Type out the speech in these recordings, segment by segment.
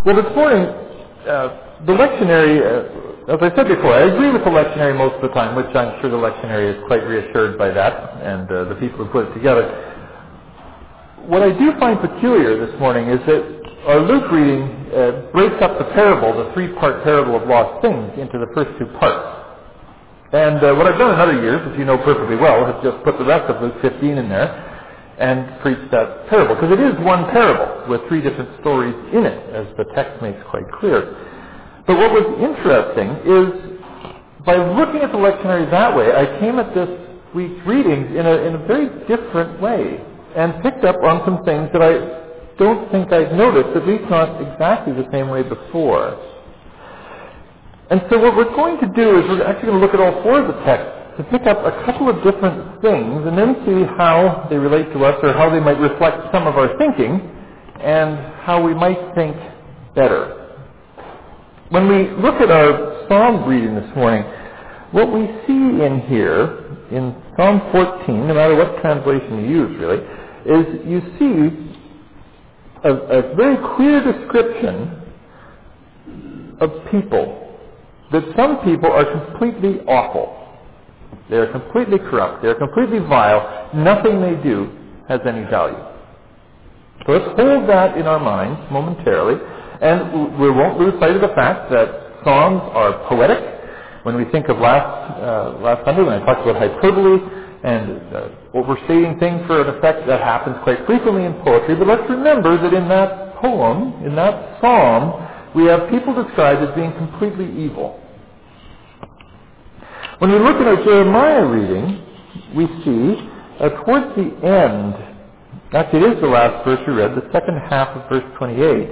Well, this morning, the lectionary, as I said before, I agree with the lectionary most of the time, which I'm sure the lectionary is quite reassured by that, and the people who put it together. What I do find peculiar this morning is that our Luke reading breaks up the parable, the three-part parable of lost things, into the first two parts. And what I've done in other years, as you know perfectly well, is just put the rest of Luke 15 in there and preach that parable, because it is one parable with three different stories in it, as the text makes quite clear. But what was interesting is, by looking at the lectionary that way, I came at this week's readings in a very different way, and picked up on some things that I don't think I'd noticed, at least not exactly the same way before. And so what we're going to do is we're actually going to look at all four of the texts to pick up a couple of different things and then see how they relate to us, or how they might reflect some of our thinking and how we might think better. When we look at our Psalm reading this morning, what we see in here, in Psalm 14, no matter what translation you use really, is you see a very clear description of people, that some people are completely awful. They are completely corrupt. They are completely vile. Nothing they do has any value. So let's hold that in our minds momentarily, and we won't lose sight of the fact that Psalms are poetic. When we think of last Sunday when I talked about hyperbole and overstating things for an effect, that happens quite frequently in poetry. But let's remember that in that poem, in that psalm, we have people described as being completely evil. When we look at our Jeremiah reading, we see towards the end, actually it is the last verse we read, the second half of verse 28,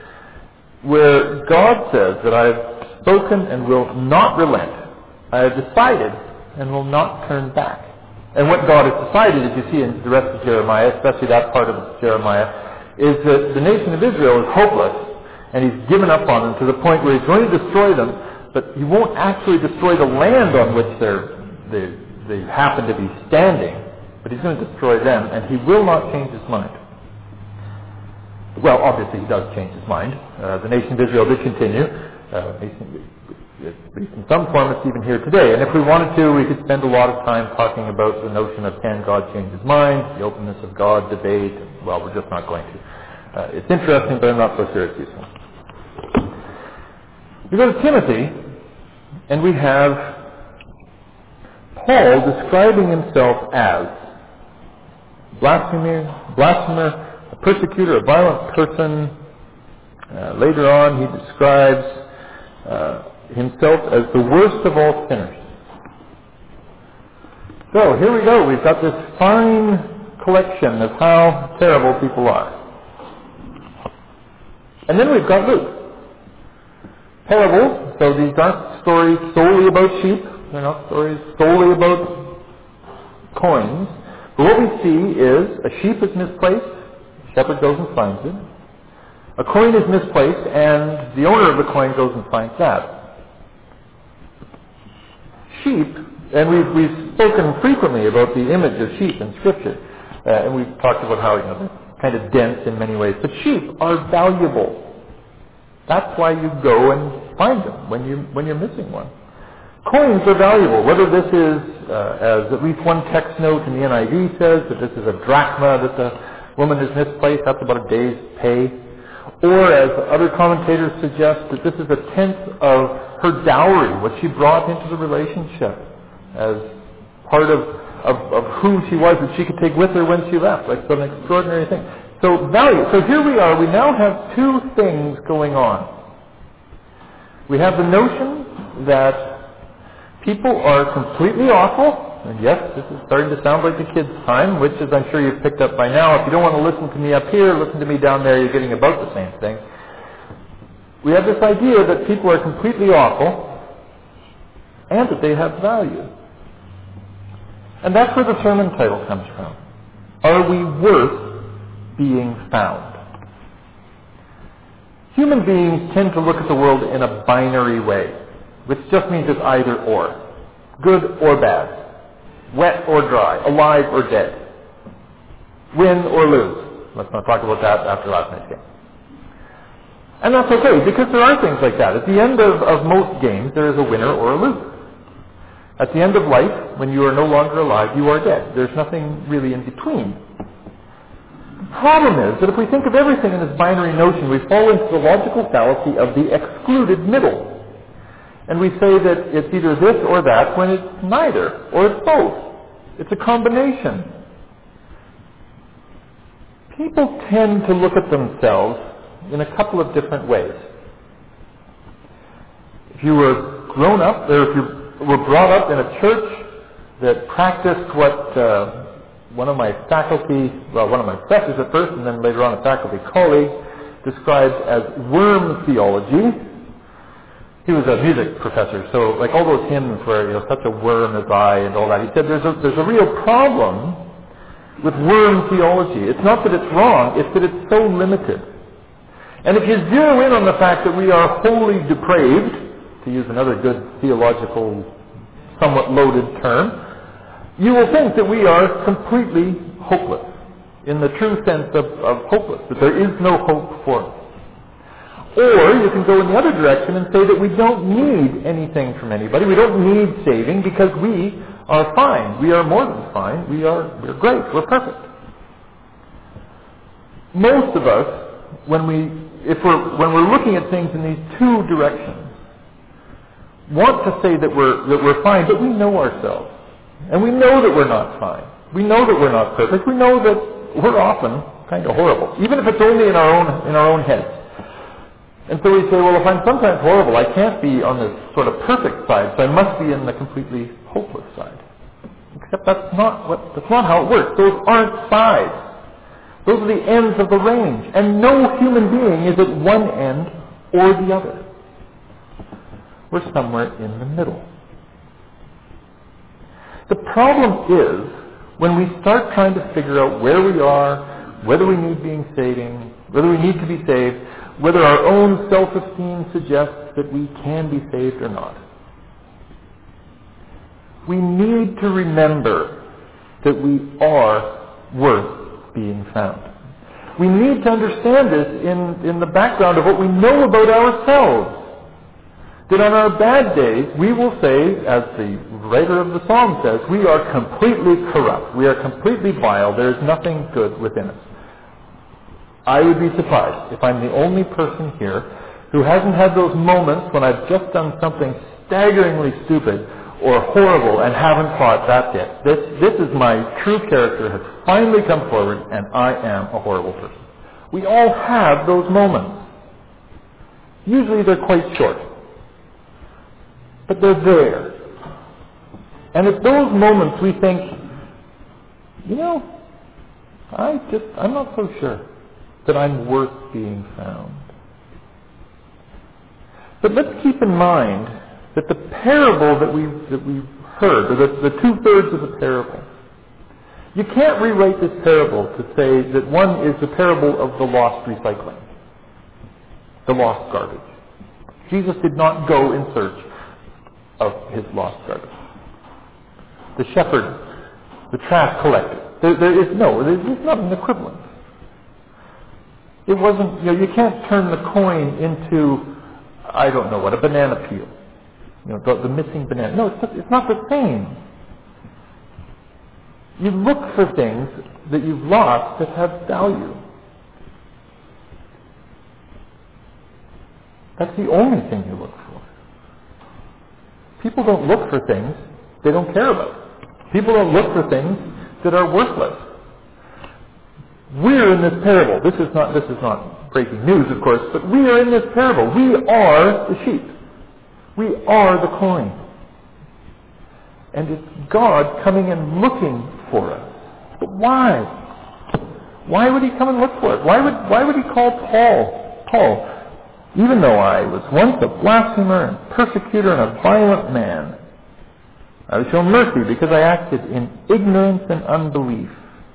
where God says that I have spoken and will not relent. I have decided and will not turn back. And what God has decided, as you see in the rest of Jeremiah, especially that part of Jeremiah, is that the nation of Israel is hopeless, and he's given up on them to the point where he's going to destroy them, but he won't actually destroy the land on which they happen to be standing, but he's going to destroy them, and he will not change his mind. Well, obviously he does change his mind. The nation of Israel did continue. At least in some form it's even here today. And if we wanted to, we could spend a lot of time talking about the notion of can God change his mind, the openness of God, debate. Well, we're just not going to. It's interesting, but I'm not so sure it's useful. We go to Timothy, and we have Paul describing himself as blasphemer, a persecutor, a violent person. Later on, he describes himself as the worst of all sinners. So here we go. We've got this fine collection of how terrible people are. And then we've got Luke. Parables, so these aren't stories solely about sheep. They're not stories solely about coins. But what we see is a sheep is misplaced, the shepherd goes and finds it. A coin is misplaced, and the owner of the coin goes and finds that. Sheep, and we've spoken frequently about the image of sheep in Scripture, and we've talked about how they're kind of dense in many ways. But sheep are valuable. That's why you go and find them when you're missing one. Coins are valuable, whether this is, as at least one text note in the NIV says, that this is a drachma that the woman has misplaced, that's about a day's pay. Or, as other commentators suggest, that this is a tenth of her dowry, what she brought into the relationship, as part of who she was that she could take with her when she left. Like some extraordinary thing. So value. So here we are. We now have two things going on. We have the notion that people are completely awful. And yes, this is starting to sound like the kids' time, which, as I'm sure you've picked up by now, if you don't want to listen to me up here, listen to me down there, you're getting about the same thing. We have this idea that people are completely awful and that they have value. And that's where the sermon title comes from. Are we worth being found? Human beings tend to look at the world in a binary way, which just means it's either or. Good or bad. Wet or dry. Alive or dead. Win or lose. Let's not talk about that after last night's game. And that's okay, because there are things like that. At the end of most games, there is a winner or a loser. At the end of life, when you are no longer alive, you are dead. There's nothing really in between. The problem is that if we think of everything in this binary notion, we fall into the logical fallacy of the excluded middle. And we say that it's either this or that when it's neither, or it's both. It's a combination. People tend to look at themselves in a couple of different ways. If you were grown up, or if you were brought up in a church that practiced what one of my professors at first, and then later on a faculty colleague, described as worm theology. He was a music professor, so like all those hymns where, such a worm is I and all that. He said there's a real problem with worm theology. It's not that it's wrong, it's that it's so limited. And if you zero in on the fact that we are wholly depraved, to use another good theological, somewhat loaded term, you will think that we are completely hopeless, in the true sense of hopeless, that there is no hope for us. Or you can go in the other direction and say that we don't need anything from anybody. We don't need saving because we are fine. We are more than fine. We're great. We're perfect. Most of us, when we're looking at things in these two directions, want to say that we're fine, but we know ourselves. And we know that we're not fine. We know that we're not perfect. We know that we're often kind of horrible, even if it's only in our own heads. And so we say, well, if I'm sometimes horrible, I can't be on this sort of perfect side, so I must be in the completely hopeless side. Except that's not how it works. Those aren't sides. Those are the ends of the range. And no human being is at one end or the other. We're somewhere in the middle. The problem is when we start trying to figure out where we are, whether we need whether we need to be saved, whether our own self-esteem suggests that we can be saved or not. We need to remember that we are worth being found. We need to understand this in the background of what we know about ourselves. That on our bad days, we will say, as the writer of the psalm says, we are completely corrupt. We are completely vile. There is nothing good within us. I would be surprised if I'm the only person here who hasn't had those moments when I've just done something staggeringly stupid or horrible and haven't thought, that's it. This is my true character has finally come forward and I am a horrible person. We all have those moments. Usually they're quite short. But they're there. And at those moments we think, I'm not so sure that I'm worth being found. But let's keep in mind that the parable that we've heard, or the 2/3 of the parable, you can't rewrite this parable to say that one is the parable of the lost recycling, the lost garbage. Jesus did not go in search of his lost garbage. The shepherd, the trash collector. There's not an equivalent. It wasn't, you can't turn the coin into, a banana peel. The missing banana. No, it's not the same. You look for things that you've lost that have value. That's the only thing you look for. People don't look for things they don't care about. People don't look for things that are worthless. We're in this parable. This is not breaking news, of course, but we are in this parable. We are the sheep. We are the coin. And it's God coming and looking for us. But why? Why would he come and look for it? Why would he call Paul, even though I was once a blasphemer and persecutor and a violent man, I was shown mercy because I acted in ignorance and unbelief.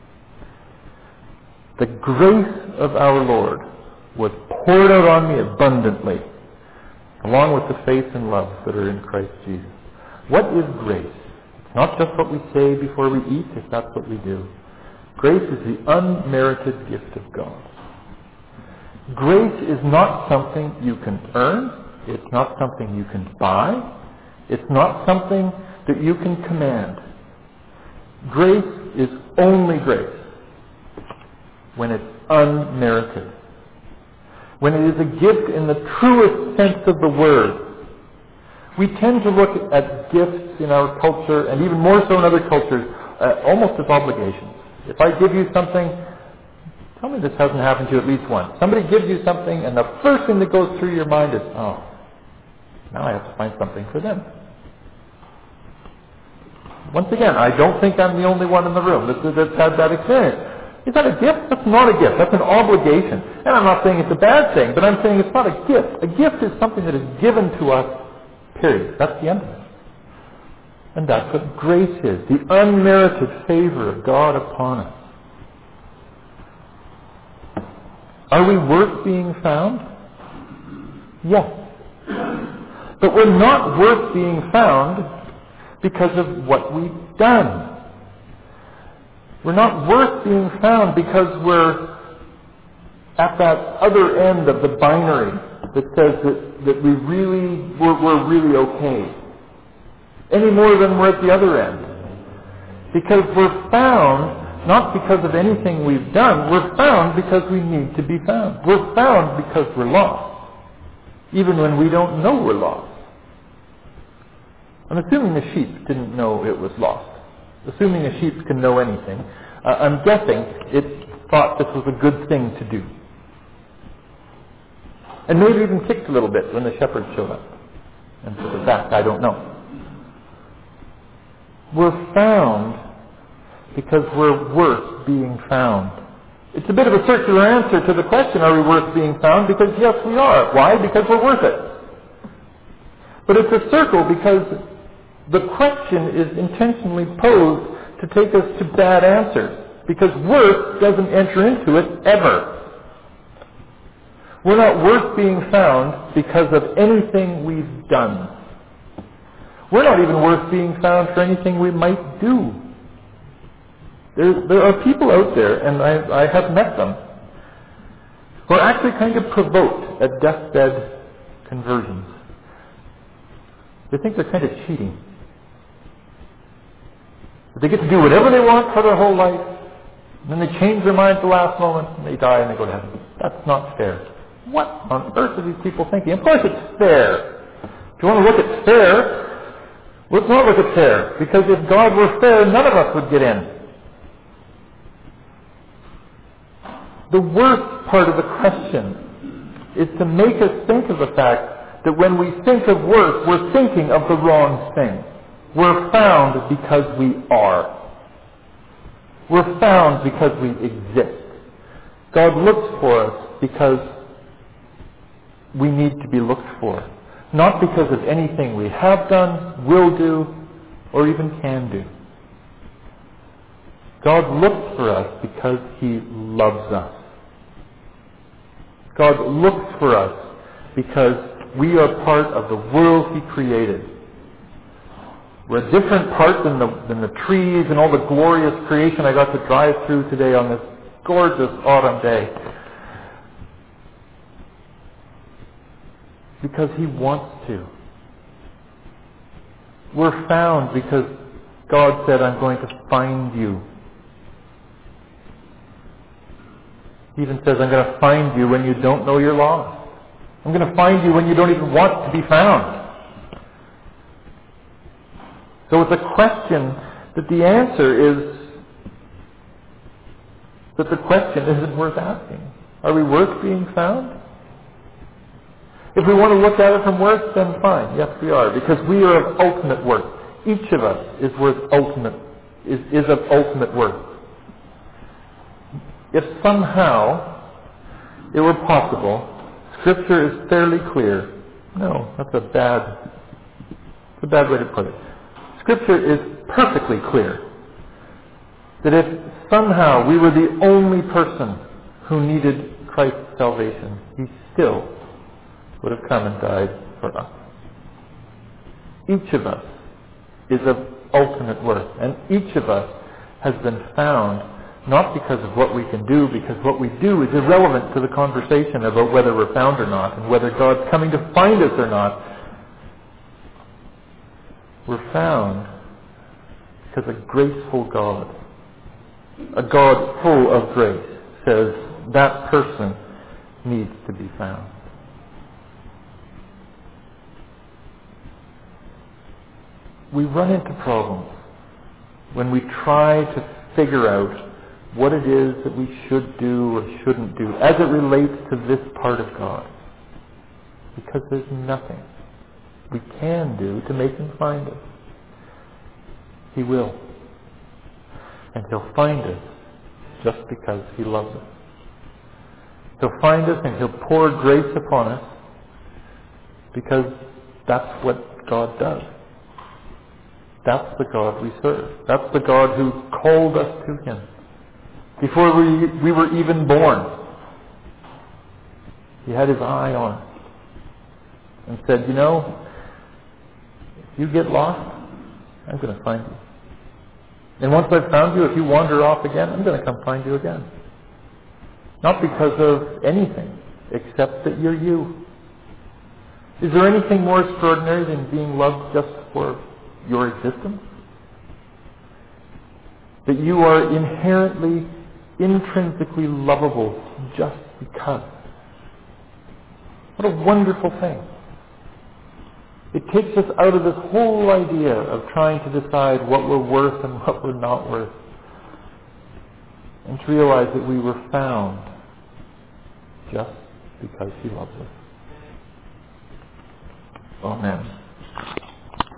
The grace of our Lord was poured out on me abundantly, along with the faith and love that are in Christ Jesus. What is grace? It's not just what we say before we eat, if that's what we do. Grace is the unmerited gift of God. Grace is not something you can earn. It's not something you can buy. It's not something that you can command. Grace is only grace when it's unmerited. When it is a gift in the truest sense of the word. We tend to look at gifts in our culture, and even more so in other cultures, almost as obligations. If I give you something, tell me this hasn't happened to you at least once. Somebody gives you something, and the first thing that goes through your mind is, oh, now I have to find something for them. Once again, I don't think I'm the only one in the room that's had that experience. Is that a gift? That's not a gift. That's an obligation. And I'm not saying it's a bad thing, but I'm saying it's not a gift. A gift is something that is given to us, period. That's the end of it. And that's what grace is, the unmerited favor of God upon us. Are we worth being found? Yes. But we're not worth being found because of what we've done. We're not worth being found because we're at that other end of the binary that says that we're really okay. Any more than we're at the other end. Because we're found not because of anything we've done. We're found because we need to be found. We're found because we're lost. Even when we don't know we're lost. I'm assuming the sheep didn't know it was lost. Assuming a sheep can know anything, I'm guessing it thought this was a good thing to do. And maybe even kicked a little bit when the shepherd showed up. And for the fact, I don't know. We're found because we're worth being found. It's a bit of a circular answer to the question, are we worth being found? Because yes, we are. Why? Because we're worth it. But it's a circle because the question is intentionally posed to take us to bad answers. Because worth doesn't enter into it ever. We're not worth being found because of anything we've done. We're not even worth being found for anything we might do. There are people out there, and I have met them, who are actually kind of provoked at deathbed conversions. They think they're kind of cheating. They get to do whatever they want for their whole life, and then they change their mind at the last moment, and they die and they go to heaven. That's not fair. What on earth are these people thinking? Of course it's fair. If you want to look at fair, let's not look at fair. Because if God were fair, none of us would get in. The worst part of the question is to make us think of the fact that when we think of worth, we're thinking of the wrong thing. We're found because we are. We're found because we exist. God looks for us because we need to be looked for. Not because of anything we have done, will do, or even can do. God looks for us because He loves us. God looks for us because we are part of the world He created. We're a different part than the trees and all the glorious creation I got to drive through today on this gorgeous autumn day. Because He wants to. We're found because God said, I'm going to find you. He even says, I'm going to find you when you don't know you're lost. I'm going to find you when you don't even want to be found. So it's a question that the answer is that the question isn't worth asking. Are we worth being found? If we want to look at it from worth, then fine. Yes, we are. Because we are of ultimate worth. Each of us is of ultimate worth. If somehow it were possible, Scripture is fairly clear. No, that's a bad way to put it. Scripture is perfectly clear that if somehow we were the only person who needed Christ's salvation, He still would have come and died for us. Each of us is of ultimate worth, and each of us has been found not because of what we can do, because what we do is irrelevant to the conversation about whether we're found or not, and whether God's coming to find us or not. We're found because a graceful God, a God full of grace, says that person needs to be found. We run into problems when we try to figure out what it is that we should do or shouldn't do as it relates to this part of God. Because there's nothing we can do to make him find us. He will. And he'll find us just because he loves us. He'll find us and he'll pour grace upon us because that's what God does. That's the God we serve. That's the God who called us to him. Before we were even born, he had his eye on us and said, you know, if you get lost, I'm going to find you. And once I've found you, if you wander off again, I'm going to come find you again. Not because of anything, except that you're you. Is there anything more extraordinary than being loved just for your existence? That you are inherently, intrinsically lovable just because. What a wonderful thing. It takes us out of this whole idea of trying to decide what we're worth and what we're not worth, and to realize that we were found just because he loves us. Amen.